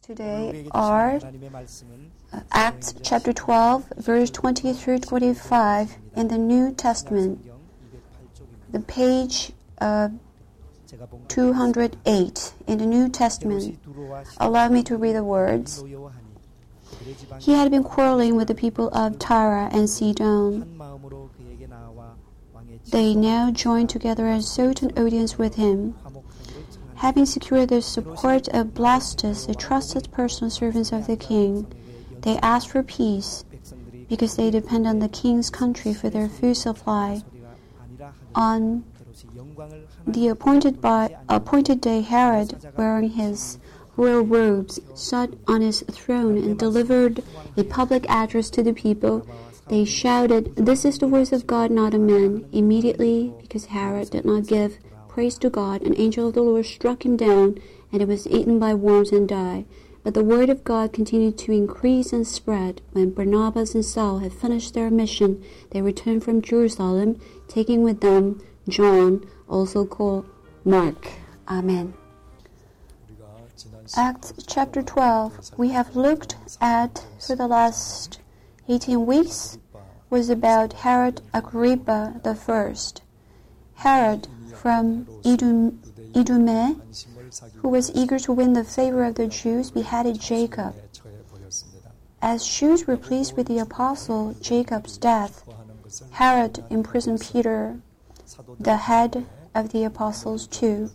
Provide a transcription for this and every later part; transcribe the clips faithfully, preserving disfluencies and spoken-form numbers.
today are uh, Acts chapter twelve, verse twenty through twenty-five in the New Testament, the page uh, two hundred eight in the New Testament. Allow me to read the words. He had been quarreling with the people of Tyre and Sidon. They now joined together and sought an audience with him. Having secured the support of Blastus, the trusted personal servants of the king, they asked for peace because they depend on the king's country for their food supply. On the appointed, by, appointed day, Herod, wearing his royal robes, sat on his throne and delivered a public address to the people. They shouted, "This is the voice of God, not of man." Immediately, because Herod did not give praise to God, an angel of the Lord struck him down, and it was eaten by worms and died. But the word of God continued to increase and spread. When Barnabas and Saul had finished their mission, they returned from Jerusalem, taking with them John, also called Mark. Amen. Acts chapter twelve, we have looked at for the last eighteen weeks, was about Herod Agrippa the First. Herod from Idum, Idume, who was eager to win the favor of the Jews, beheaded Jacob. As Jews were pleased with the apostle Jacob's death, Herod imprisoned Peter, the head of the apostles too.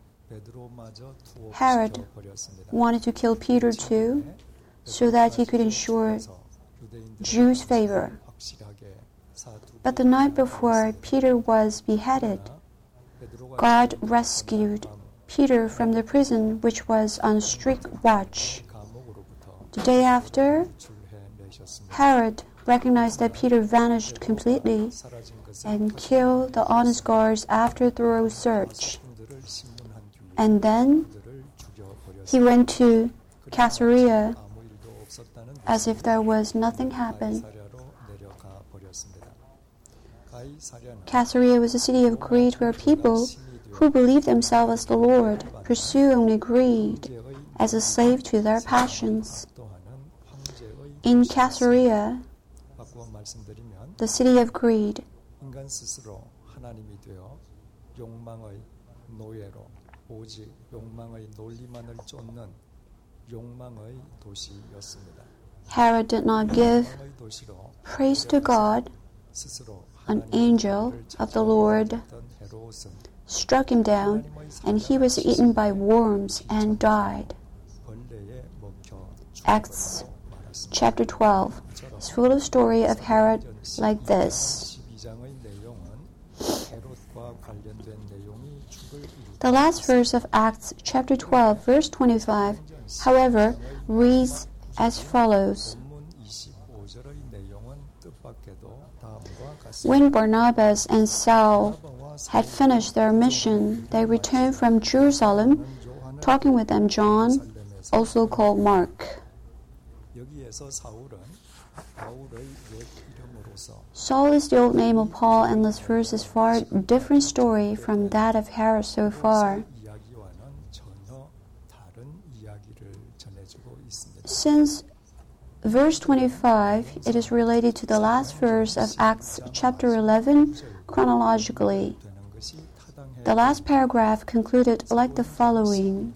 Herod wanted to kill Peter too, so that he could ensure Jews' favor. But the night before Peter was beheaded, God rescued Peter from the prison, which was on strict watch. The day after, Herod recognized that Peter vanished completely and killed the honest guards after a thorough search. And then he went to Caesarea as if there was nothing happened. Caesarea was a city of greed where people who believed themselves as the Lord pursue only greed as a slave to their passions. In Caesarea, the city of greed, Herod did not give praise to God. An angel of the Lord struck him down, and he was eaten by worms and died. Acts chapter twelve is full of story of Herod like this. The last verse of Acts chapter twelve, verse twenty-five, however, reads as follows. When Barnabas and Saul had finished their mission, they returned from Jerusalem, talking with them John, also called Mark. Saul is the old name of Paul, and this verse is far different story from that of Herod so far. Since verse twenty-five, it is related to the last verse of Acts chapter eleven chronologically. The last paragraph concluded like the following.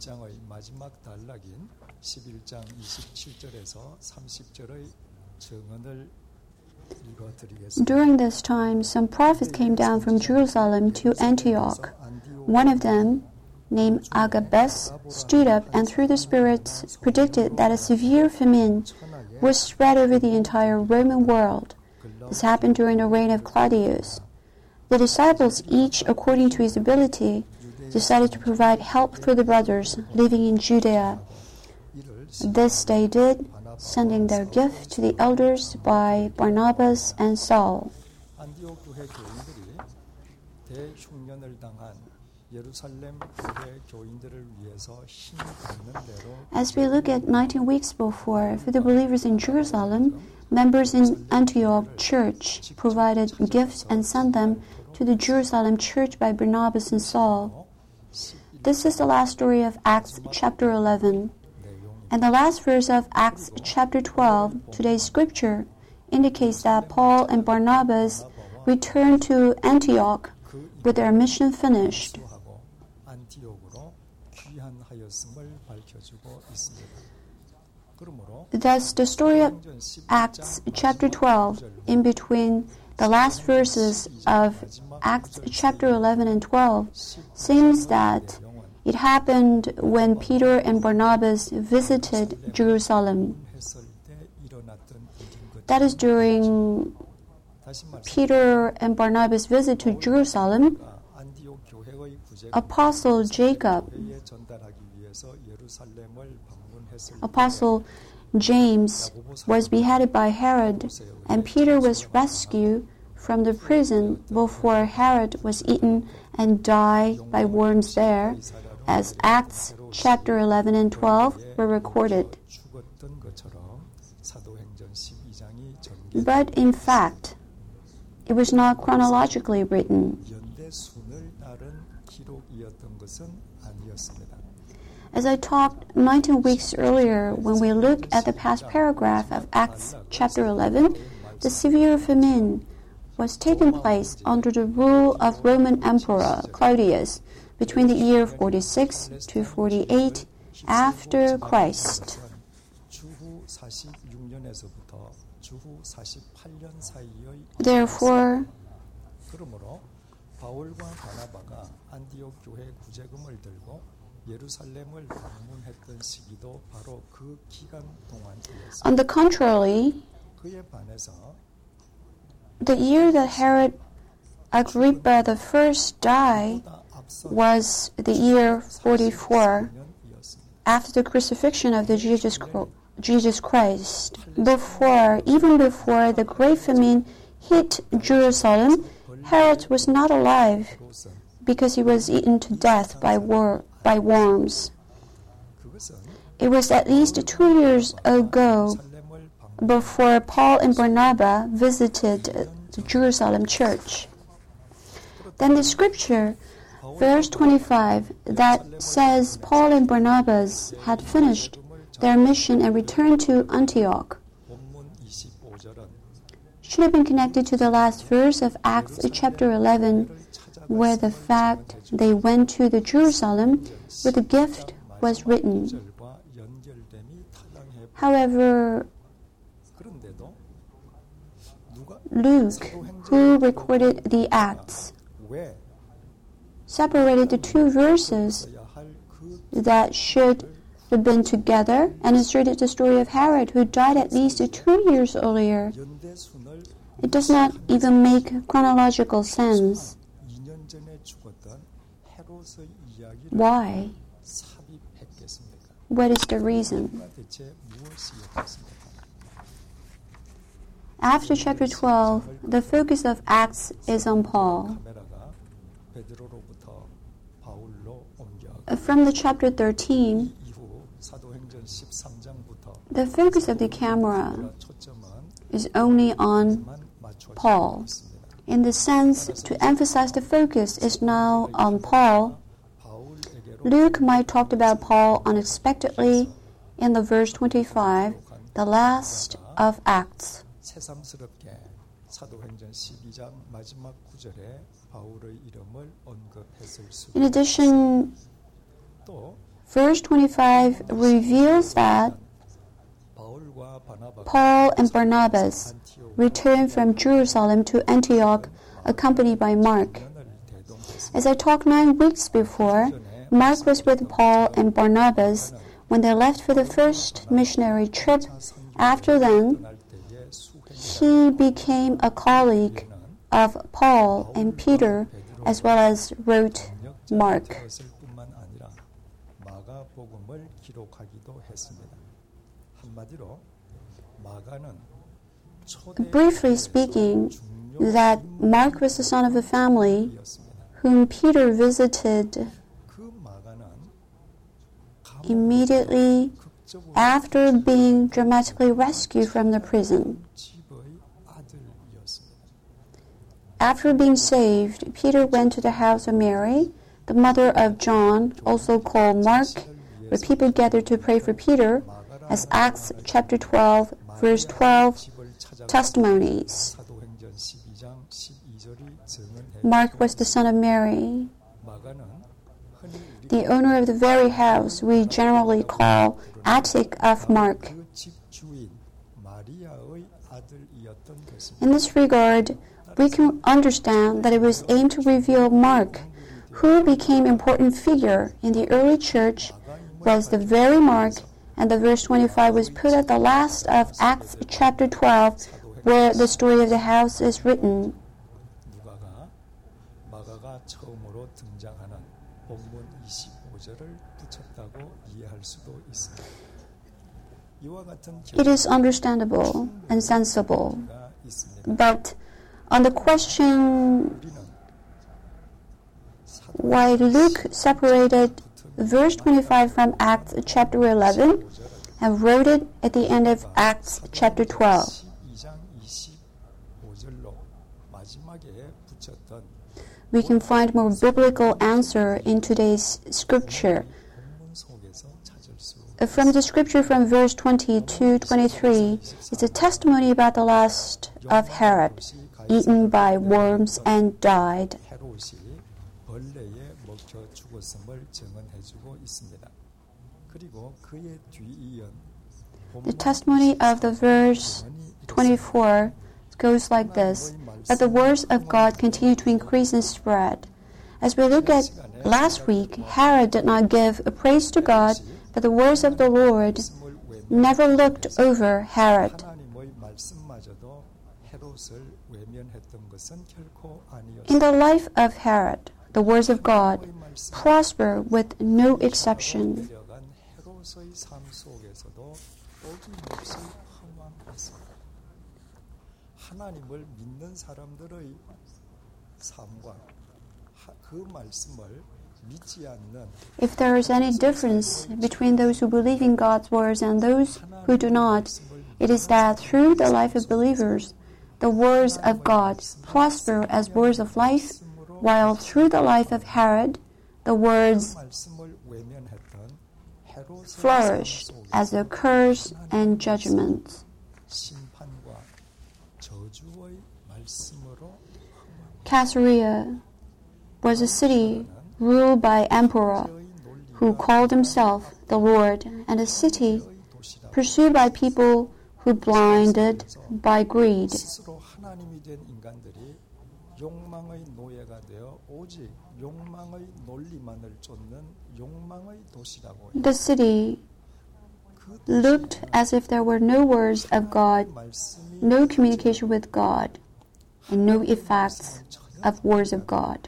During this time, some prophets came down from Jerusalem to Antioch. One of them, named Agabus, stood up and through the spirits predicted that a severe famine was spread over the entire Roman world. This happened during the reign of Claudius. The disciples, each according to his ability, decided to provide help for the brothers living in Judea. This they did, sending their gift to the elders by Barnabas and Saul. As we look at nineteen weeks before, for the believers in Jerusalem, members in Antioch church provided gifts and sent them to the Jerusalem church by Barnabas and Saul. This is the last story of Acts chapter eleven. And the last verse of Acts chapter twelve, today's scripture, indicates that Paul and Barnabas returned to Antioch with their mission finished. Thus, the story of Acts chapter twelve, in between the last verses of Acts chapter eleven and twelve, seems that it happened when Peter and Barnabas visited Jerusalem. That is during Peter and Barnabas' visit to Jerusalem. Apostle Jacob, Apostle James was beheaded by Herod, and Peter was rescued from the prison before Herod was eaten and died by worms there, as Acts chapter eleven and twelve were recorded. But in fact, it was not chronologically written. As I talked nineteen weeks earlier, when we look at the past paragraph of Acts chapter eleven, the severe famine was taking place under the rule of Roman Emperor Claudius between the year forty-six to forty-eight after Christ. Therefore, on the contrary, the year that Herod Agrippa the First died was the year forty-four after the crucifixion of the Jesus, Jesus Christ. Before, even before the great famine hit Jerusalem, Herod was not alive because he was eaten to death by war, by worms. It was at least two years ago before Paul and Barnabas visited the Jerusalem church. Then the scripture, verse twenty-five, that says Paul and Barnabas had finished their mission and returned to Antioch, should have been connected to the last verse of Acts chapter eleven, where the fact they went to the Jerusalem with the gift was written. However, Luke, who recorded the Acts, separated the two verses that should have been together and inserted the story of Herod, who died at least two years earlier. It does not even make chronological sense. Why? What is the reason? After chapter twelve, the focus of Acts is on Paul. From the chapter thirteen, the focus of the camera is only on Paul. In the sense, to emphasize the focus is now on Paul, Luke might talk about Paul unexpectedly in the verse twenty-five, the last of Acts. In addition, verse twenty-five reveals that Paul and Barnabas returned from Jerusalem to Antioch, accompanied by Mark. As I talked nine weeks before, Mark was with Paul and Barnabas when they left for the first missionary trip. After then, he became a colleague of Paul and Peter, as well as wrote Mark. Briefly speaking, that Mark was the son of a family whom Peter visited immediately after being dramatically rescued from the prison. After being saved, Peter went to the house of Mary, the mother of John, also called Mark, where people gathered to pray for Peter, as Acts chapter twelve, verse twelve, testimonies. Mark was the son of Mary. The owner of the very house we generally call attic of Mark. In this regard, we can understand that it was aimed to reveal Mark, who became an important figure in the early church, was the very Mark, and the verse twenty-five was put at the last of Acts chapter twelve, where the story of the house is written. It is understandable and sensible, but on the question why Luke separated verse twenty-five from Acts chapter eleven and wrote it at the end of Acts chapter twelve, we can find more biblical answer in today's scripture. From the scripture from verse twenty to twenty-three, it's a testimony about the last of Herod, eaten by worms and died. The testimony of the verse twenty-four goes like this: but the words of God continue to increase and spread. As we look at last week, Herod did not give a praise to God, but the words of the Lord never looked over Herod. In the life of Herod, the words of God prosper with no exception. If there is any difference between those who believe in God's words and those who do not, it is that through the life of believers, the words of God prosper as words of life, while through the life of Herod, the words flourish as a curse and judgment. Caesarea was a city ruled by emperor who called himself the Lord, and a city pursued by people who blinded by greed. The city looked as if there were no words of God, no communication with God, and no effects of words of God.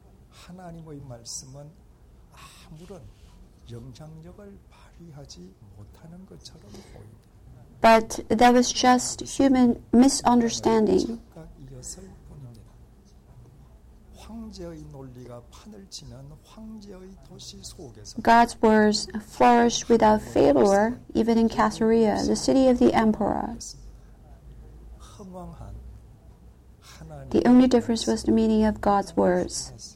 But that was just human misunderstanding. God's words flourished without failure, even in Caesarea, the city of the emperor. The only difference was the meaning of God's words.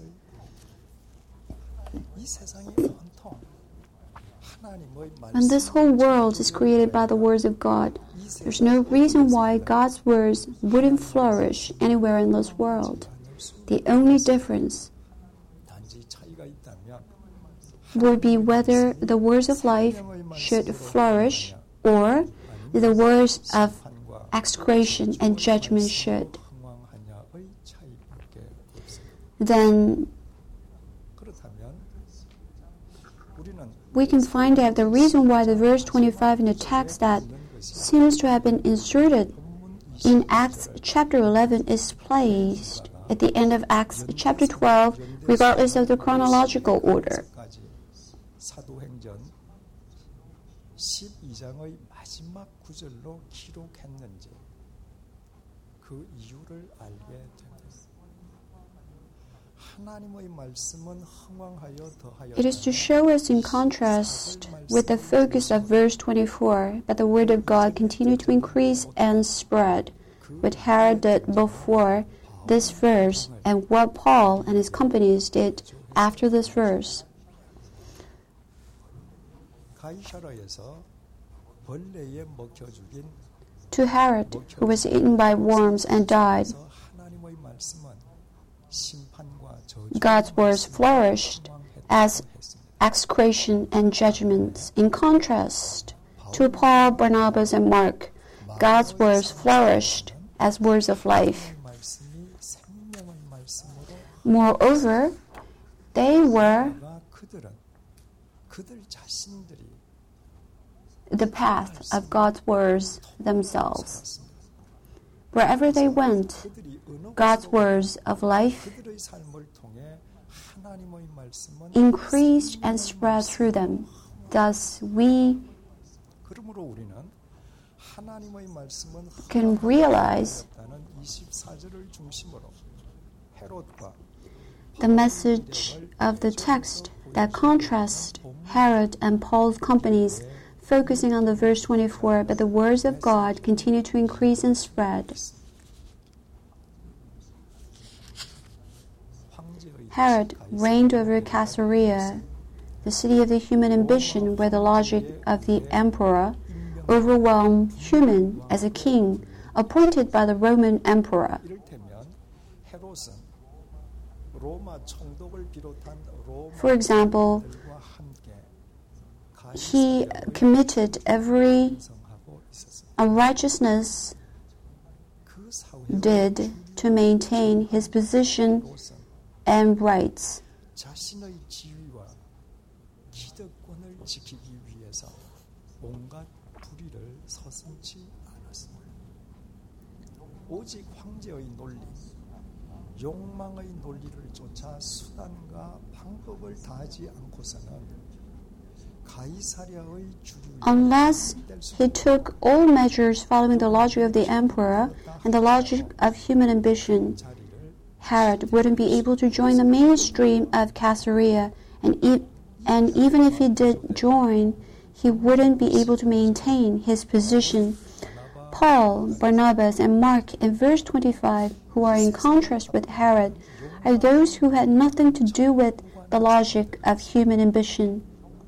When this whole world is created by the words of God, there's no reason why God's words wouldn't flourish anywhere in this world. The only difference would be whether the words of life should flourish or the words of execration and judgment should. Then we can find out the reason why the verse twenty-five in the text that seems to have been inserted in Acts chapter eleven is placed at the end of Acts chapter twelve, regardless of the chronological order. It is to show us in contrast with the focus of verse twenty-four, that the word of God continued to increase and spread, what Herod did before this verse and what Paul and his companions did after this verse. To Herod, who was eaten by worms and died, God's words flourished as execration and judgments. In contrast to Paul, Barnabas, and Mark, God's words flourished as words of life. Moreover, they were the path of God's words themselves. Wherever they went, God's words of life increased and spread through them. Thus, we can realize the message of the text that contrasts Herod and Paul's companies, focusing on the verse twenty-four, but the words of God continue to increase and spread. Herod reigned over Caesarea, the city of the human ambition, where the logic of the emperor overwhelmed human as a king appointed by the Roman emperor. For example, he committed every unrighteousness did to maintain his position and rights. Unless he took all measures following the logic of the emperor and the logic of human ambition, Herod wouldn't be able to join the mainstream of Caesarea, and, e- and even if he did join, he wouldn't be able to maintain his position. Paul, Barnabas, and Mark in verse twenty-five, who are in contrast with Herod, are those who had nothing to do with the logic of human ambition.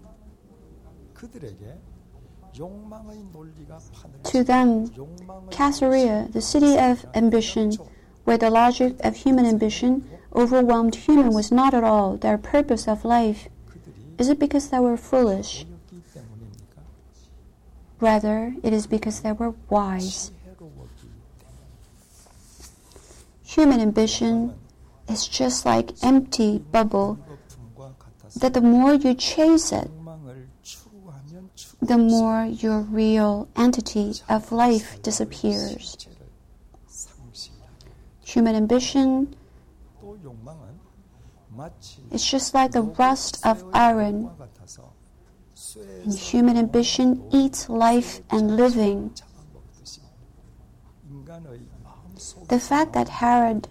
To them, Caesarea, the city of ambition, where the logic of human ambition overwhelmed human, was not at all their purpose of life. Is it because they were foolish? Rather, it is because they were wise. Human ambition is just like empty bubble, that the more you chase it, the more your real entity of life disappears. Human ambition is just like the rust of iron. And human ambition eats life and living. The fact that Herod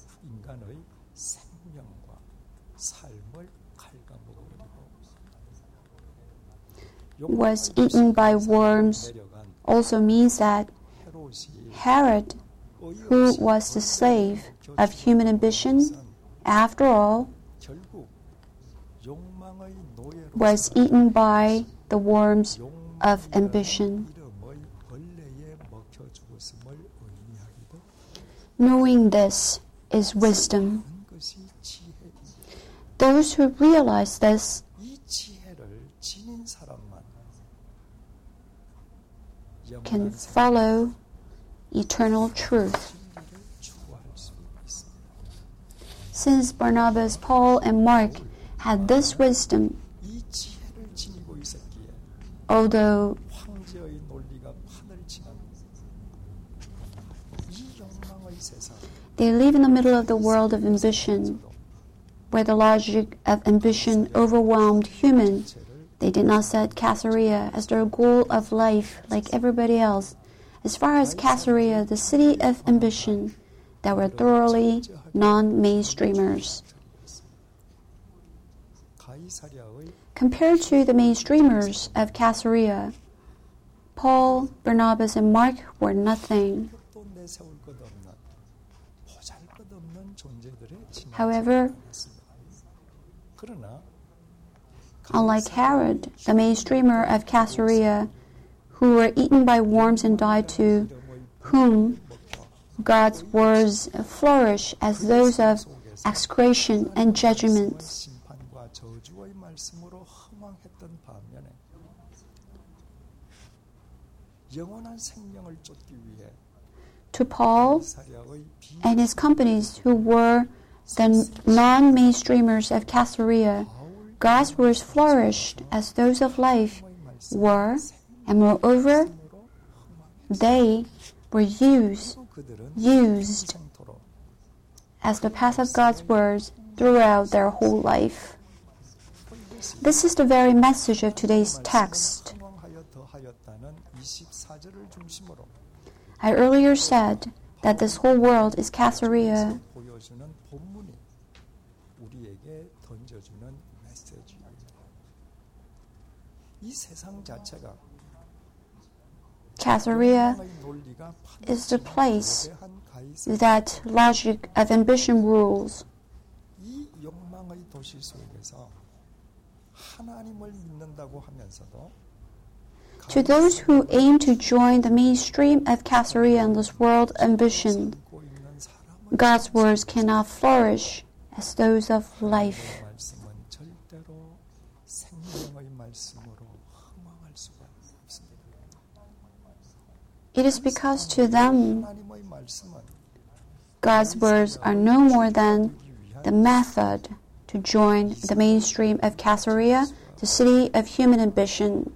was eaten by worms also means that Herod, who was the slave of human ambition, after all, was eaten by the worms of ambition. Knowing this is wisdom. Those who realize this can follow eternal truth. Since Barnabas, Paul, and Mark had this wisdom, although they live in the middle of the world of ambition, where the logic of ambition overwhelmed human, they did not set Caesarea as their goal of life like everybody else. As far as Caesarea, the city of ambition, they were thoroughly non-mainstreamers. Compared to the mainstreamers of Caesarea, Paul, Barnabas, and Mark were nothing. However, Unlike Herod, the mainstreamer of Caesarea, who were eaten by worms and died, to whom God's words flourish as those of execration and judgments. To Paul and his companies, who were the non-mainstreamers of Caesarea, God's words flourished as those of life were, and moreover, they were used, used as the path of God's words throughout their whole life. This is the very message of today's text. I earlier said that this whole world is Caesarea. Caesarea is the place that logic of ambition rules. To those who aim to join the mainstream of Caesarea and this world ambition, God's words cannot flourish as those of life. It is because to them, God's words are no more than the method to join the mainstream of Caesarea, the city of human ambition.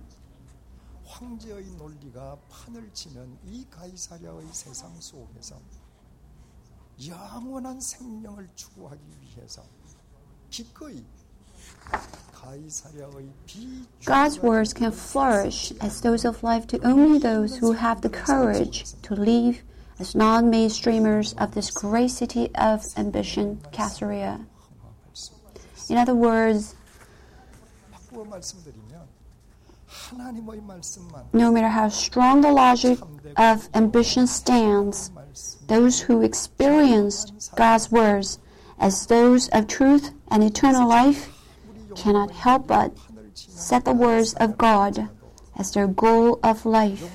God's words can flourish as those of life to only those who have the courage to live as non-mainstreamers of this great city of ambition, Caesarea. In other words, no matter how strong the logic of ambition stands, those who experienced God's words as those of truth and eternal life cannot help but set the words of God as their goal of life.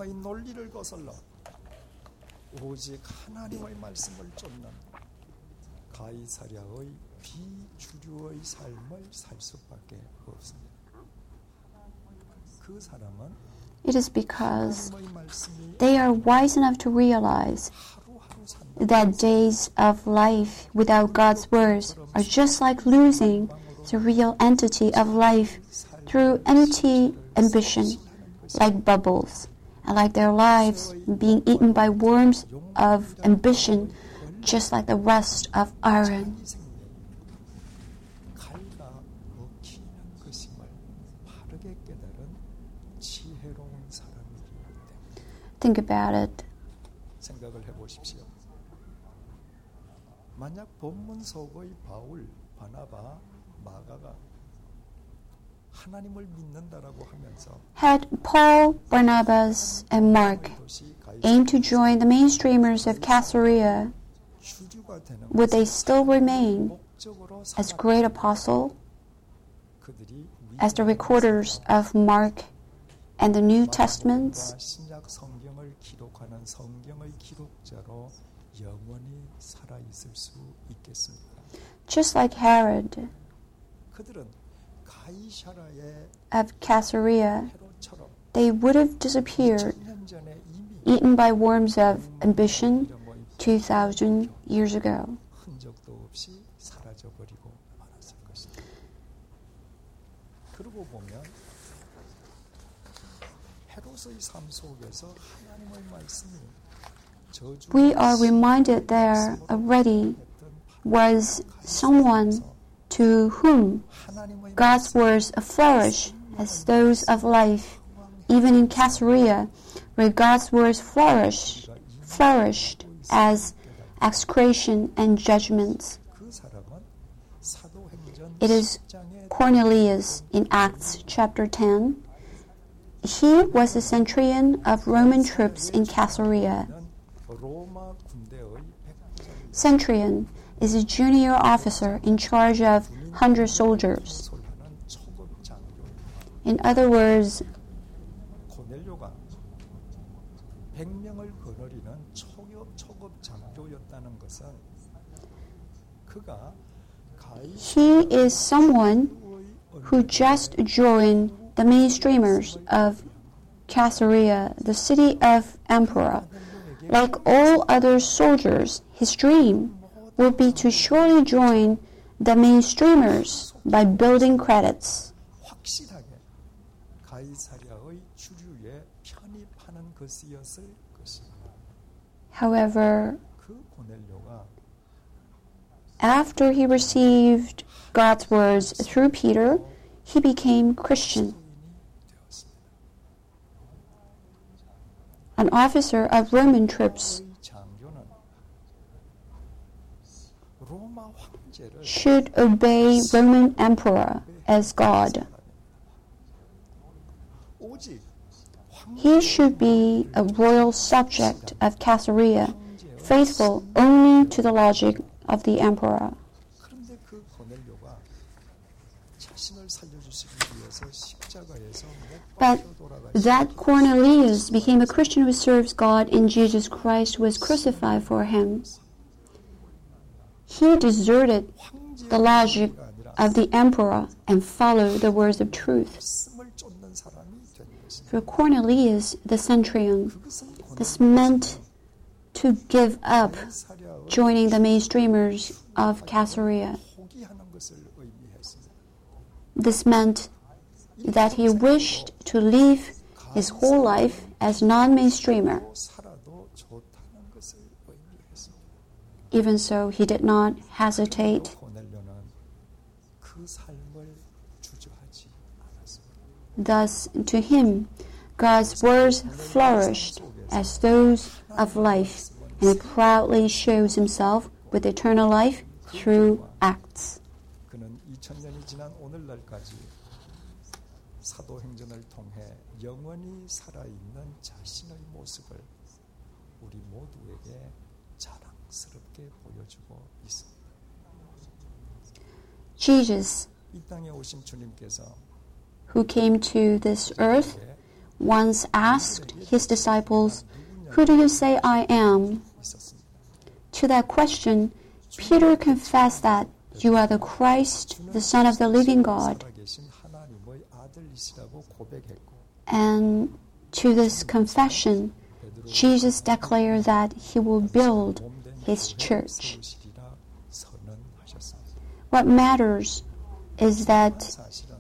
It is because they are wise enough to realize that days of life without God's words are just like losing the real entity of life through empty ambition, like bubbles, and like their lives being eaten by worms of ambition, just like the rest of iron. Think about it. 만약 본문 속의 바울, 바나바, 마가가 하나님을 믿는다라고 하면서 Had Paul, Barnabas, and Mark aimed to join the mainstreamers of Caesarea, would they still remain as great apostles, as the recorders of Mark and the New Testaments? 신약 성경을 기록하는 성경의 기록자로 영원히 살아 있을 수 있겠습니까? Just like Herod 그들은 가이사라의 of Caesarea, 헤롯처럼 they would have disappeared, 천 년 전에 이미 eaten by worms of ambition two thousand years ago. 흔적도 없이 사라져 버리고 말았을 것입니다. 그러고 보면 헤롯의 삶 속에서 하나님의 말씀이 We are reminded there already was someone to whom God's words flourish as those of life, even in Caesarea, where God's words flourish, flourished as execration and judgments. It is Cornelius in Acts chapter ten. He was a centurion of Roman troops in Caesarea. Centurion is a junior officer in charge of one hundred soldiers. In other words, 고넬료가 백 명을 거느리는 초급, 초급 장교였다는 것은 그가 he is someone who just joined the mainstreamers of Caesarea, the city of Emperor. Like all other soldiers, his dream would be to surely join the mainstreamers by building credits. 확실하게 가이사랴의 주류에 편입하는 것이었을 것입니다. However, 그 고넬료가 after he received God's words through Peter, he became Christian. An officer of Roman troops should obey Roman emperor as God. He should be a royal subject of Caesarea, faithful only to the logic of the emperor. But that Cornelius became a Christian who serves God and Jesus Christ was crucified for him. He deserted the logic of the emperor and followed the words of truth. For Cornelius, the centurion, this meant to give up joining the mainstreamers of Caesarea. This meant that he wished to live his whole life as non-mainstreamer. Even so, he did not hesitate. Thus, to him, God's words flourished as those of life, and he proudly shows himself with eternal life through acts. 그는 이천 년이 지난 오늘날까지 사도행전을 통해 영원히 살아있는 자신의 모습을 우리 모두에게 자랑스럽게 보여주고 있습니다. Jesus, 이 땅에 오신 주님께서 who came to this earth, once asked his disciples, "Who do you say I am?" To that question, Peter confessed that you are the Christ, the Son of the living God. And to this confession, Jesus declared that he will build his church. What matters is that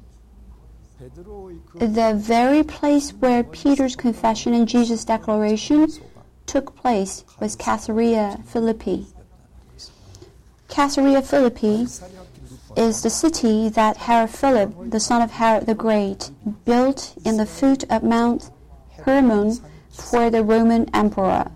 the very place where Peter's confession and Jesus' declaration took place was Caesarea Philippi. Caesarea Philippi is the city that Herod Philip, the son of Herod the Great, built in the foot of Mount Hermon for the Roman emperor.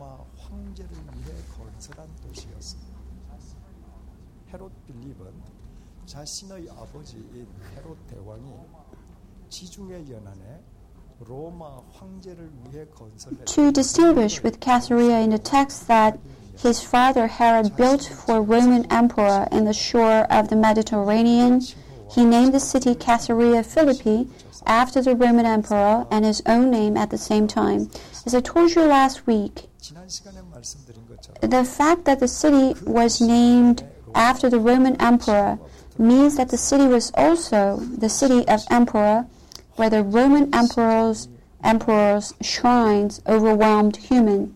헤롯 빌립은 자신의 아버지인 헤롯 대왕이 지중해 연안에 로마 황제를 위해 건설했던 To distinguish with Caesarea in the text that his father Herod built for Roman emperor in the shore of the Mediterranean, he named the city Caesarea Philippi after the Roman emperor and his own name at the same time. As I told you last week, 지난 시간에 말씀드린 것처럼 the fact that the city was named after the Roman emperor means that the city was also the city of emperor, where the Roman emperor's emperor's shrines overwhelmed human.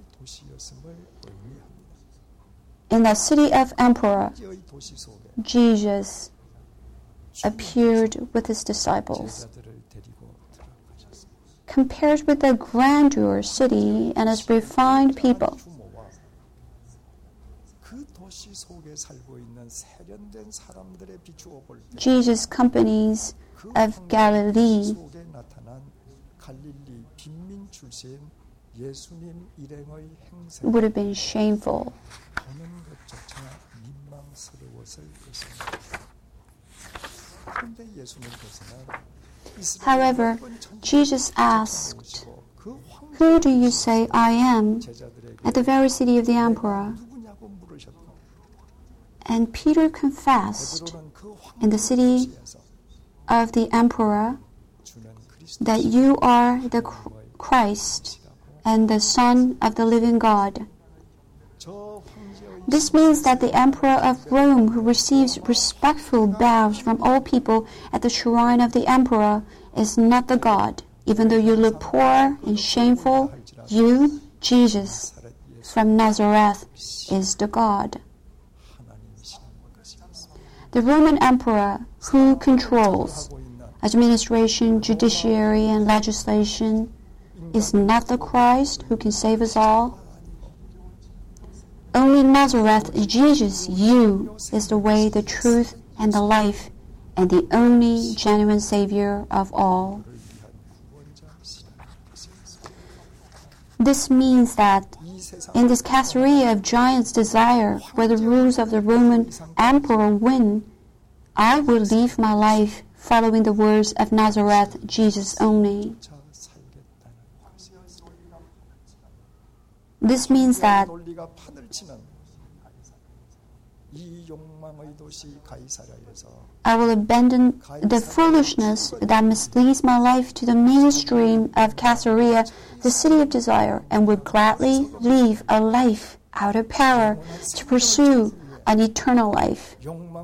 In the city of emperor, Jesus appeared with his disciples. Compared with the grandeur city and its refined people, Jesus' companies of Galilee would have been shameful. However, Jesus asked, "Who do you say I am?" at the very city of the emperor. And Peter confessed in the city of the emperor that you are the Christ and the Son of the living God. This means that the Emperor of Rome, who receives respectful bows from all people at the shrine of the Emperor, is not the God. Even though you look poor and shameful, you, Jesus, from Nazareth, is the God. The Roman Emperor, who controls administration, judiciary, and legislation, is not the Christ who can save us all. Only Nazareth, Jesus, you, is the way, the truth, and the life, and the only genuine Savior of all. This means that in this Caesarea of giants' desire, where the rules of the Roman emperor win, I will live my life following the words of Nazareth, Jesus only. This means that I will abandon the foolishness that misleads my life to the mainstream of Caesarea, the city of desire, and will gladly live a life out of power to pursue an eternal life.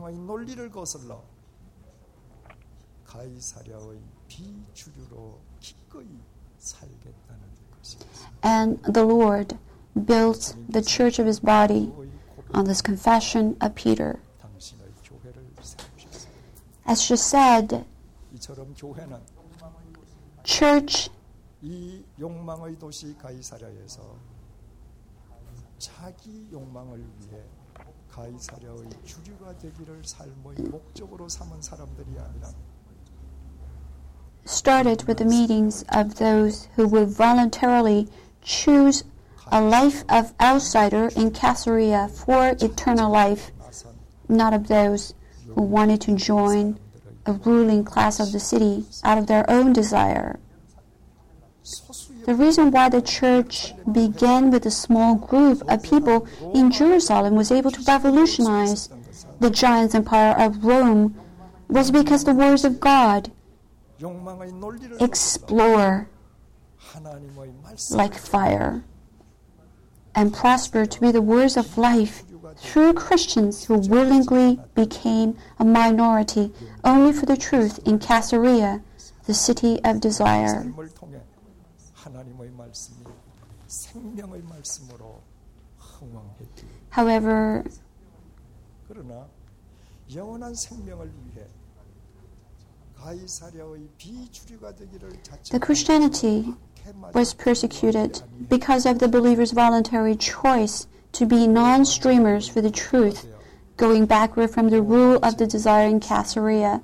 And the Lord built the church of his body on this confession of Peter. As just said, church 이 욕망의 도시 가이사랴에서 자기 욕망을 위해 가이사랴의 주류가 되기를 삶의 목적으로 삼은 사람들이 아니라 started with the meetings of those who would voluntarily choose a life of outsider in Caesarea for eternal life, not of those who wanted to join a ruling class of the city out of their own desire. The reason why the church began with a small group of people in Jerusalem was able to revolutionize the giant empire of Rome was because the words of God explore like fire and prosper to be the words of life through Christians who willingly became a minority only for the truth in Caesarea, the city of desire. However, the Christianity was persecuted because of the believers' voluntary choice to be non-streamers for the truth, going backward from the rule of the desire in Caesarea.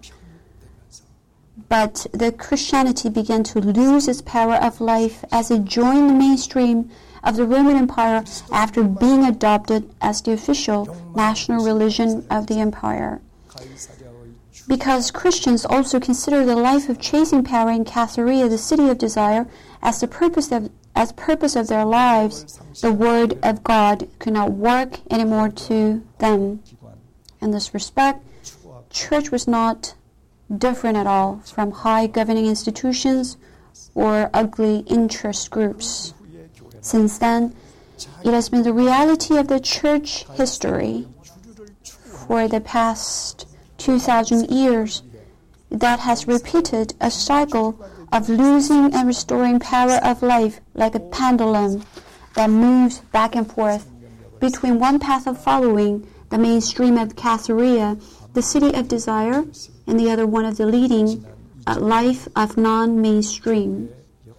But the Christianity began to lose its power of life as it joined the mainstream of the Roman Empire after being adopted as the official national religion of the empire. Because Christians also consider the life of chasing power in Caesarea, the city of desire, as the purpose of as purpose of their lives, the word of God could not work anymore to them. In this respect, church was not different at all from high governing institutions or ugly interest groups. Since then, it has been the reality of the church history for the past two thousand years that has repeated a cycle of losing and restoring power of life like a pendulum that moves back and forth between one path of following the mainstream of Caesarea, the city of desire, and the other one of the leading a life of non-mainstream.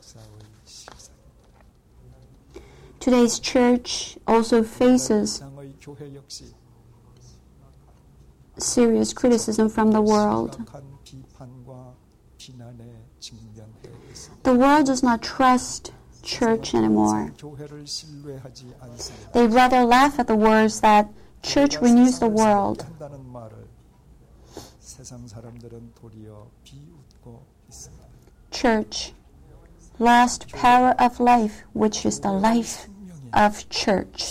Today's church also faces serious criticism from the world. The world does not trust church anymore. They rather laugh at the words that church renews the world. Church lost power of life, which is the life of church.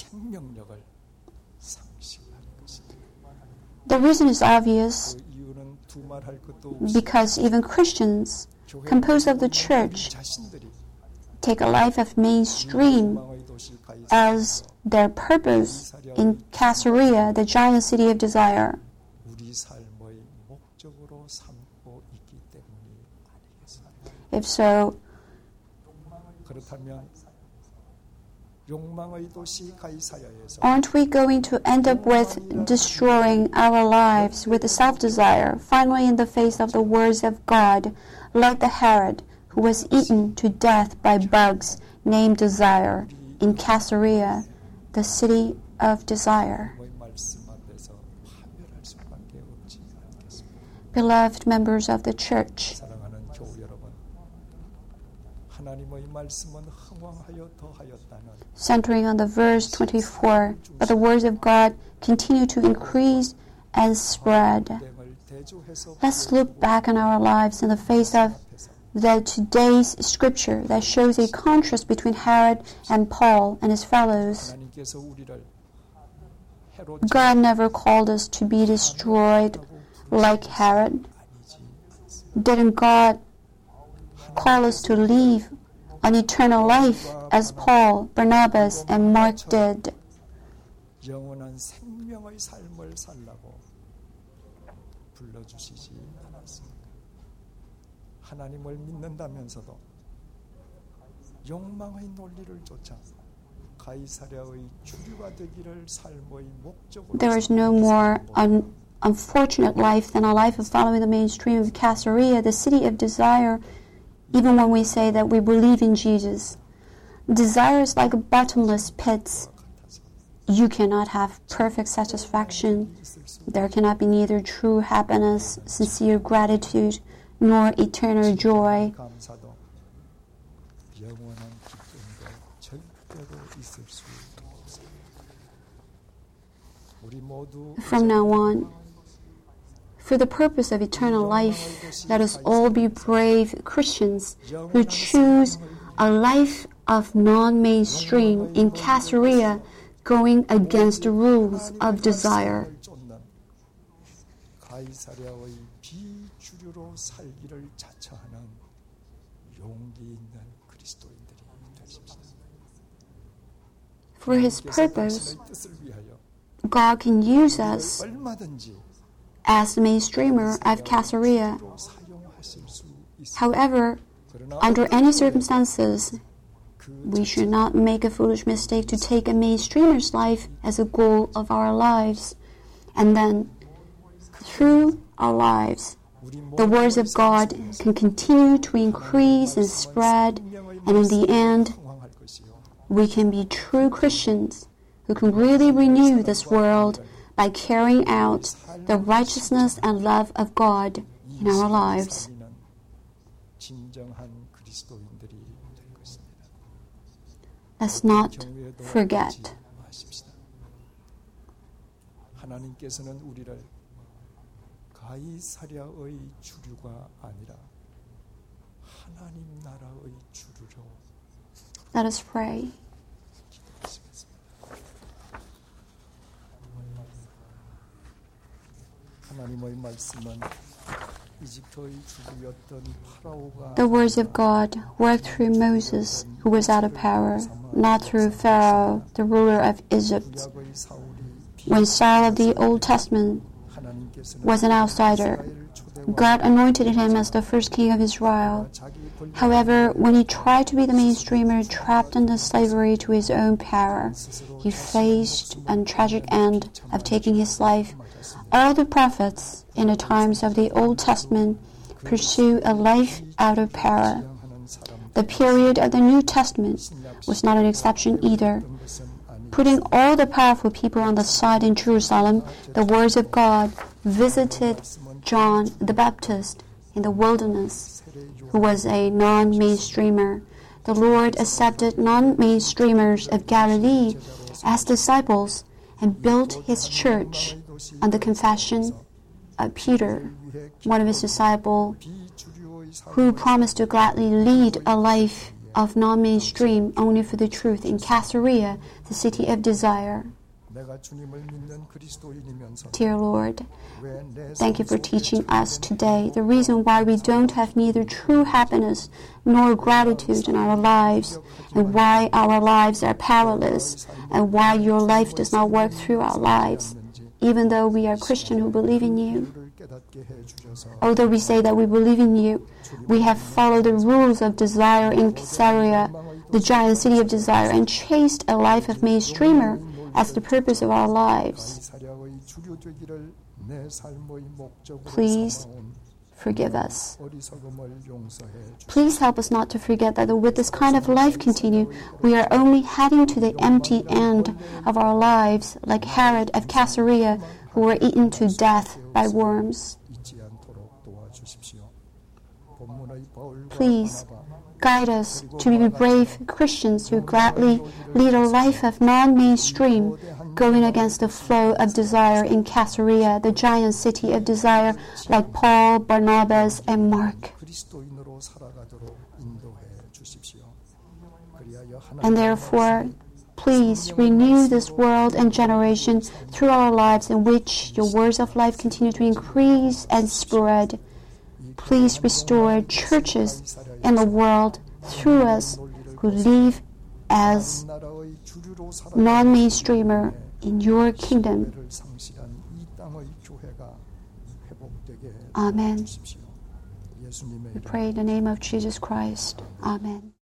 The reason is obvious, because even Christians composed of the church, 자신들이 take a life of mainstream 욕망의 도시 가이사랴 as their purpose in Caesarea, the giant city of desire. 우리 삶의 목적으로 삼고 있기 때문이 아니겠습니까? If so, 그렇다면 욕망의 도시 가이사랴에서 aren't we going to end up with destroying our lives with self-desire, finally in the face of the words of God, like the Herod who was eaten to death by bugs named Desire in Caesarea, the city of desire? 의 말씀 앞에서 파멸할 수밖에 없지 않겠습니까? Beloved members of the church, 사랑하는 교우 여러분, 하나님의 말씀은 흥왕하여 더하였다는 centering on the verse twenty-four, but the words of God continue to increase and spread. 을 대조해서 Let's look back on our lives in the face of the today's scripture that shows a contrast between Herod and Paul and his fellows. 하나님께서 우리를 해로 God never called us to be destroyed like Herod. Didn't God call us to live an eternal life as Paul, Barnabas, and Mark did? 영원한 생명의 삶을 살라고 불러주시지 않았습니까? 하나님을 믿는다면서도 욕망의 논리를 쫓아 가이사랴의 주류가 되기를 삶의 목적으로 There is no more un- unfortunate life than a life of following the mainstream of Caesarea, the city of desire, even when we say that we believe in Jesus. Desire is like a bottomless pit. You cannot have perfect satisfaction. There cannot be neither true happiness, sincere gratitude, nor eternal joy. 감사도 영원한 기쁨도 절대로 있을 수 없습니다. 우리 모두 From now on, for the purpose of eternal life, let us all be brave Christians who choose a life of non-mainstream in Caesarea, going against the rules of desire. 가이사랴의 비주류로 살기를 자처하는 용기 있는 그리스도인들이 되십시오. For His purpose, 당신의 뜻을 위하여 God can use us 얼마든지 as the mainstreamer of Caesarea. 사용하실 수 있습니다. However, under any circumstances, we should not make a foolish mistake to take a mainstreamer's life as a goal of our lives. And then, through our lives, the words of God can continue to increase and spread, and in the end, we can be true Christians who can really renew this world by carrying out the righteousness and love of God in our lives. 진정한 그리스도인들이 될 것입니다. Let's not forget. 하나님께서는 우리를 가이사랴의 주류가 아니라 하나님 나라의 주류로 Let us pray. 하나님의 말씀은 이집트의 주류였던 파라오가 The words of God worked through Moses, who was out of power, not through Pharaoh, the ruler of Egypt. 구약의 사울이 When Saul of the Old Testament 하나님께서는 was an outsider, God anointed him as the first king of Israel. However, when he tried to be the mainstreamer trapped under slavery to his own power, he faced a tragic end of taking his life. All the prophets in the times of the Old Testament pursue a life out of power. The period of the New Testament was not an exception either. Putting all the powerful people on the side in Jerusalem, the words of God visited John the Baptist in the wilderness, who was a non-mainstreamer. The Lord accepted non-mainstreamers of Galilee as disciples and built his church on the confession of Peter, one of his disciples, who promised to gladly lead a life of non-mainstream only for the truth in Caesarea, the city of desire. 내가 주님을 믿는 그리스도인이면서 Dear Lord, 왜 내 thank you for 삶 속에 teaching us 주님의 today the reason why we don't have neither true happiness nor gratitude in our lives, and why our lives are powerless, and why your life does not work through our lives, even though we are Christians who believe in you. Although we say that we believe in you, we have followed the rules of desire in Caesarea, the giant city of desire, and chased a life of mainstreamer as the purpose of our lives. Please forgive us. Please help us not to forget that with this kind of life continue, we are only heading to the empty end of our lives, like Herod of Caesarea, who were eaten to death by worms. Please guide us to be brave Christians who gladly lead a life of non-mainstream, going against the flow of desire in Caesarea, the giant city of desire, like Paul, Barnabas, and Mark. And therefore, please renew this world and generation through our lives in which your words of life continue to increase and spread. Please restore churches in the world through us who live as non-mainstreamer in your kingdom. Amen. We pray in the name of Jesus Christ. Amen.